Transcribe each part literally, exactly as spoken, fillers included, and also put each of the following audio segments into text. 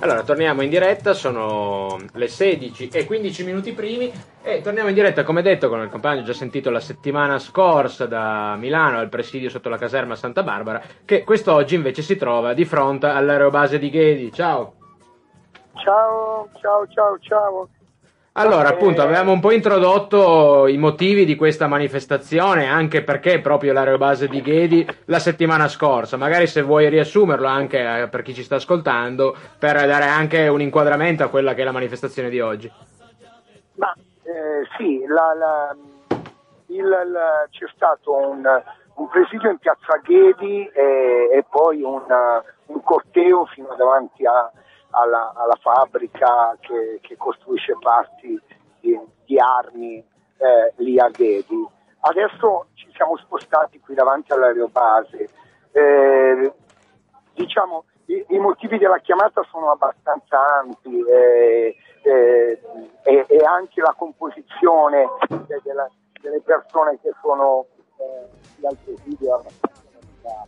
Allora, torniamo in diretta, sono le sedici e quindici minuti primi e torniamo in diretta, come detto, con il compagno già sentito la settimana scorsa da Milano al presidio sotto la caserma Santa Barbara, che quest'oggi invece si trova di fronte all'aerobase di Ghedi. Ciao! Ciao, ciao, ciao, ciao. Allora, Eh, appunto, avevamo un po' introdotto i motivi di questa manifestazione, anche perché proprio l'aerobase di Ghedi la settimana scorsa. Magari se vuoi riassumerlo anche eh, per chi ci sta ascoltando, per dare anche un inquadramento a quella che è la manifestazione di oggi. Ma eh, sì, la, la, il, la, c'è stato un, un presidio in piazza Ghedi e, e poi una, un corteo fino davanti a Alla, alla fabbrica che, che costruisce parti di, di armi eh, lì a Ghedi. Adesso ci siamo spostati qui davanti all'aerobase. Eh, diciamo, i, i motivi della chiamata sono abbastanza ampi eh, eh, e, e anche la composizione de, della, delle persone che sono eh, al presidio è abbastanza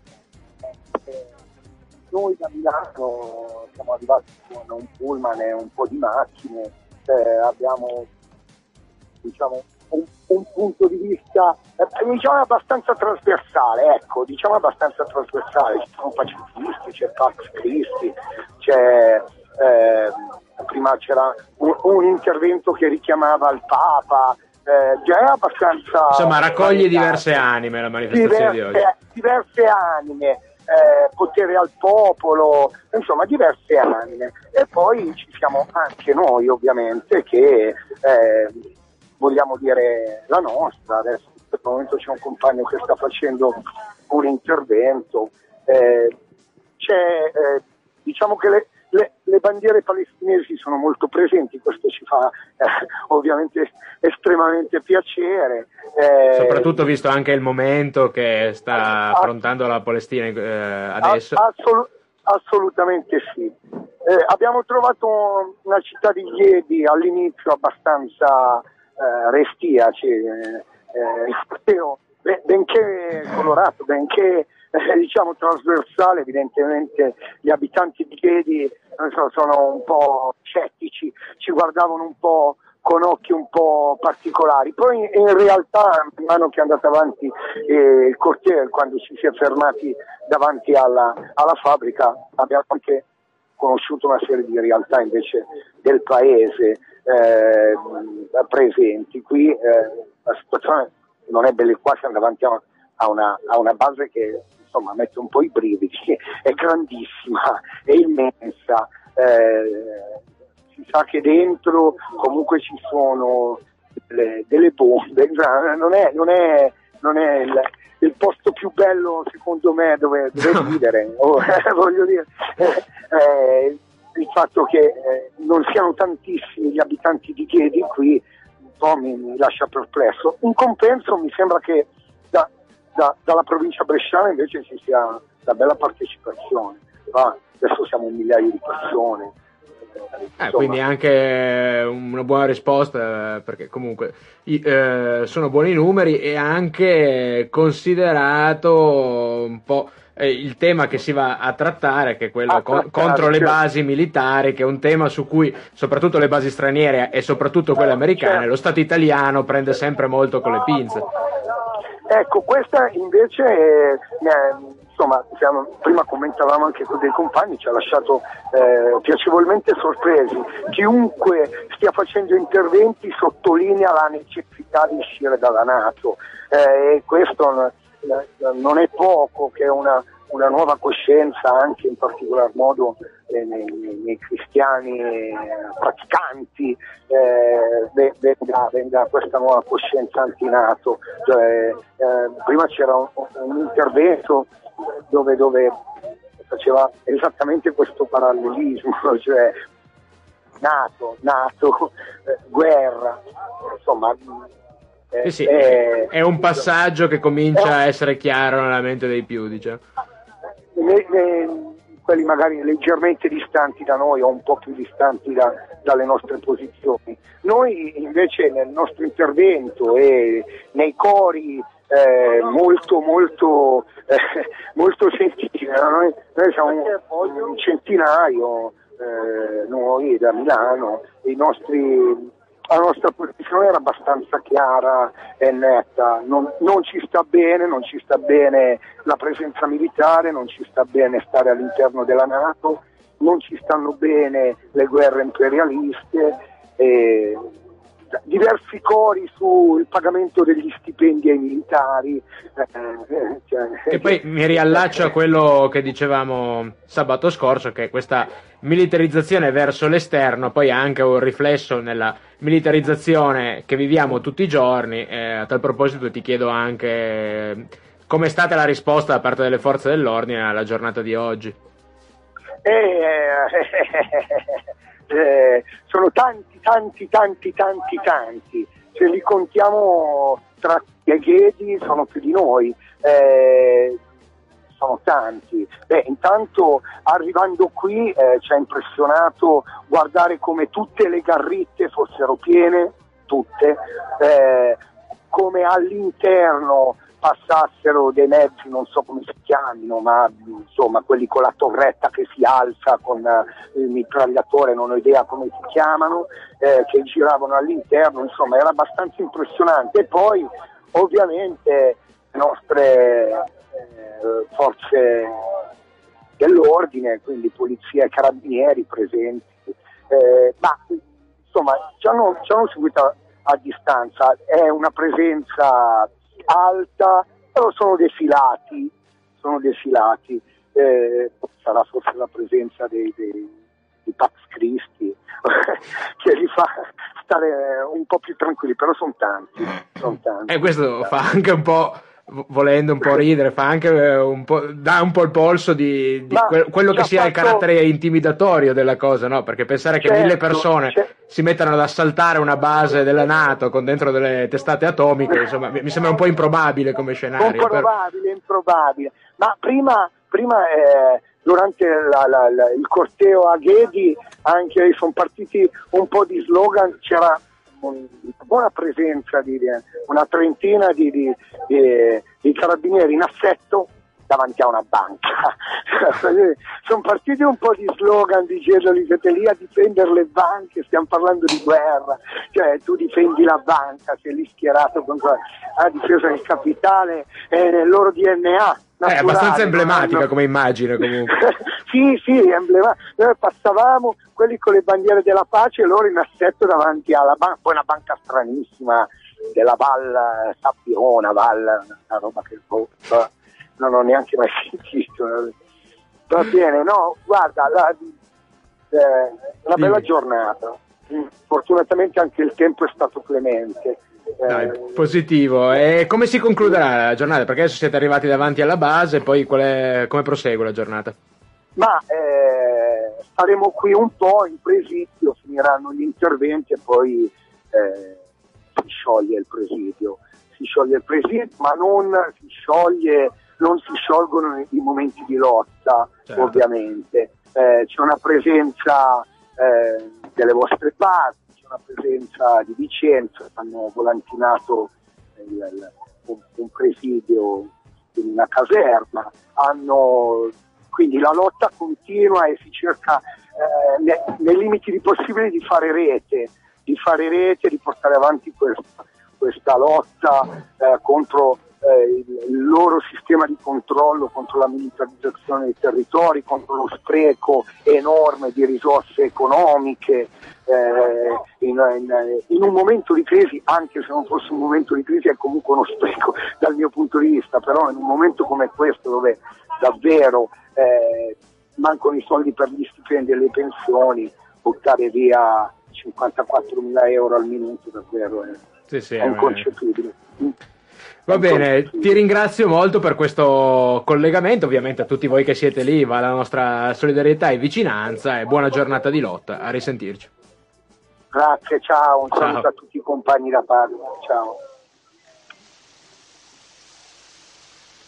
eh, Noi da Milano siamo arrivati con un pullman e un po' di macchine, eh, abbiamo diciamo, un, un punto di vista eh, diciamo abbastanza trasversale, ecco, diciamo abbastanza trasversale, ci sono pacifisti, c'è Pax Christi, c'è eh, prima c'era un, un intervento che richiamava il Papa, eh, già è abbastanza... Insomma, raccoglie diverse anime la manifestazione diverse, di oggi. Diverse anime. Eh, potere al popolo, insomma diverse anime, e poi ci siamo anche noi ovviamente che eh, vogliamo dire la nostra. Adesso in questo momento c'è un compagno che sta facendo un intervento, eh, c'è eh, diciamo che le, le, le bandiere palestinesi sono molto presenti, questo ci fa eh, ovviamente estremamente piacere. Eh, Soprattutto visto anche il momento che sta affrontando la Palestina eh, adesso. Assol- assolutamente sì. Eh, abbiamo trovato una città di Ghedi all'inizio abbastanza eh, restia, cioè, eh, benché colorato, benché eh, diciamo trasversale, evidentemente gli abitanti di Ghedi so, sono un po' scettici, ci guardavano un po' con occhi un po' particolari. Poi in realtà man mano che è andato avanti eh, il corteo, quando ci si è fermati davanti alla, alla fabbrica, abbiamo anche conosciuto una serie di realtà invece del paese eh, presenti. Qui eh, la situazione non è bella, qua siamo davanti a, a, una, a una base che insomma mette un po' i brividi, è grandissima, è immensa, eh, si sa che dentro comunque ci sono delle, delle bombe, non è, non è, non è il, il posto più bello secondo me dove, dove vivere, oh, voglio dire, eh, eh, il fatto che eh, non siano tantissimi gli abitanti di Ghedi qui un po' mi, mi lascia perplesso. In compenso mi sembra che da, da, dalla provincia bresciana invece ci sia una bella partecipazione, ah, adesso siamo un migliaio di persone. Eh, quindi anche una buona risposta, perché comunque eh, sono buoni numeri, e anche considerato un po' eh, il tema che si va a trattare, che è quello a con, trattare, contro le certo. basi militari, che è un tema su cui soprattutto le basi straniere e soprattutto quelle americane, certo. Lo Stato italiano prende sempre molto con le pinze. Ecco, questa invece è, eh, insomma, siamo, prima commentavamo anche con dei compagni, ci ha lasciato eh, piacevolmente sorpresi. Chiunque stia facendo interventi sottolinea la necessità di uscire dalla NATO, eh, e questo non, non è poco, che è una, una nuova coscienza anche in particolar modo eh, nei, nei, nei cristiani eh, praticanti, eh, venga, venga questa nuova coscienza anti-NATO. Cioè, eh, prima c'era un, un intervento dove, dove faceva esattamente questo parallelismo, cioè NATO, NATO, eh, guerra, insomma. Eh sì, è, è un passaggio che comincia a essere chiaro nella mente dei più, diciamo. Le, le, quelli magari leggermente distanti da noi o un po' più distanti da, dalle nostre posizioni. Noi invece nel nostro intervento e nei cori eh, molto molto eh, molto sentiti, noi, noi siamo un, un centinaio, eh, noi da Milano, i nostri, la nostra posizione era abbastanza chiara e netta, non, non ci sta bene, non ci sta bene la presenza militare, non ci sta bene stare all'interno della NATO, non ci stanno bene le guerre imperialiste, e diversi cori sul pagamento degli stipendi ai militari. Eh, cioè, e poi mi riallaccio a quello che dicevamo sabato scorso, che questa militarizzazione verso l'esterno poi ha anche un riflesso nella militarizzazione che viviamo tutti i giorni. Eh, a tal proposito ti chiedo anche com'è stata la risposta da parte delle forze dell'ordine alla giornata di oggi. Eh, eh, sono tanti, tanti, tanti, tanti, tanti. Se li contiamo tra i Ghedi sono più di noi. Eh, sono tanti. Beh, intanto arrivando qui eh, ci ha impressionato guardare come tutte le garritte fossero piene, tutte, eh, come all'interno passassero dei mezzi, non so come si chiamino, ma insomma quelli con la torretta che si alza con uh, il mitragliatore, non ho idea come si chiamano, eh, che giravano all'interno, insomma era abbastanza impressionante. E poi ovviamente le nostre eh, forze dell'ordine, quindi polizia e carabinieri presenti, eh, ma insomma ci hanno, ci hanno seguito a, a distanza, è una presenza alta, però sono defilati, sono defilati, eh, sarà forse la presenza dei, dei, dei Pax Christi che li fa stare un po' più tranquilli, però sono tanti, sono tanti. E questo fa anche un po', volendo un po' ridere, fa anche un po', dà un po' il polso di, di que- quello che sia fatto... il carattere intimidatorio della cosa, no? Perché pensare che certo, mille persone certo. si mettano ad assaltare una base della NATO con dentro delle testate atomiche, insomma, mi sembra un po' improbabile come scenario. Improbabile, però... improbabile. Ma prima, prima eh, durante la, la, la, il corteo a Ghedi anche sono partiti un po' di slogan, c'era una buona presenza di una trentina di, di, di, di carabinieri in assetto davanti a una banca. Sono partiti un po' di slogan dicendo che siete lì a difendere le banche, stiamo parlando di guerra, cioè tu difendi la banca, sei lì schierato contro la difesa del capitale, è nel loro D N A. Naturale, è abbastanza emblematica hanno... come immagine comunque. sì, sì, emblematica. Noi passavamo quelli con le bandiere della pace e loro in assetto davanti alla banca, poi una banca stranissima della Val Sappiona, Val, una roba che non ho neanche mai sentito. Va bene, no, guarda, la, eh, una bella giornata. Fortunatamente anche il tempo è stato clemente. Dai, positivo. E come si concluderà la giornata? Perché adesso siete arrivati davanti alla base, poi qual è, come prosegue la giornata? Ma eh, staremo qui un po' in presidio, finiranno gli interventi e poi eh, si scioglie il presidio. Si scioglie il presidio, ma non si scioglie, non si sciolgono i momenti di lotta, certo. Ovviamente. Eh, c'è una presenza eh, delle vostre parti, una presenza di Vicenza, hanno volantinato il, il, un, un presidio in una caserma, hanno, quindi la lotta continua e si cerca eh, ne, nei limiti di possibile di fare rete, di fare rete, di portare avanti questa, questa lotta eh, contro eh, il, il loro sistema di controllo, contro la militarizzazione dei territori, contro lo spreco enorme di risorse economiche. Eh, in, in, in un momento di crisi, anche se non fosse un momento di crisi, è comunque uno spreco dal mio punto di vista, però in un momento come questo dove davvero eh, mancano i soldi per gli stipendi e le pensioni, buttare via cinquantaquattromila euro al minuto davvero è, sì, sì, è inconcepibile. Va bene, ti ringrazio molto per questo collegamento, ovviamente a tutti voi che siete lì va la nostra solidarietà e vicinanza e buona giornata di lotta, a risentirci. Grazie, ciao, un saluto a tutti i compagni da Padova, ciao.